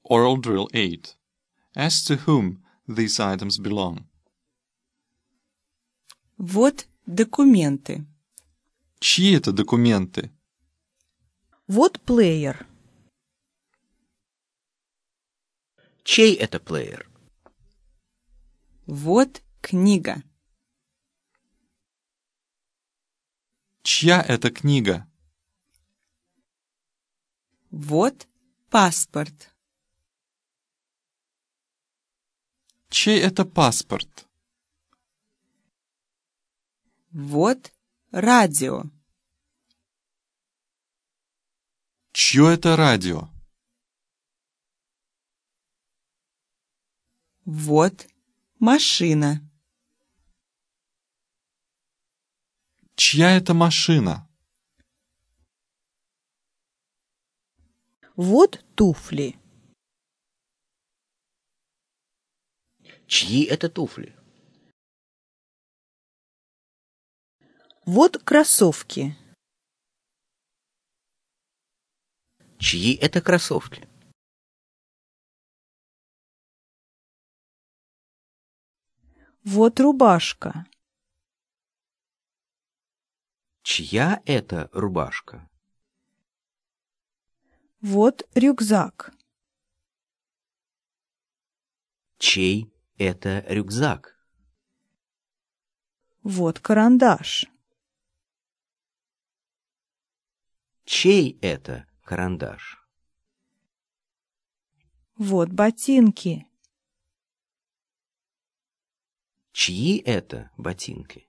Oral Drill 8. Ask to whom these items belong. Вот документы. Чьи это документы? Вот плеер. Чей это плеер? Вот книга. Чья это книга? Вот паспорт. Чей это паспорт? Вот радио. Чье это радио? Вот машина. Чья это машина? Вот туфли. Чьи это туфли? Вот кроссовки. Чьи это кроссовки? Вот рубашка. Чья это рубашка? Вот рюкзак. Чей это рюкзак? Вот карандаш. Чей это карандаш? Вот ботинки. Чьи это ботинки?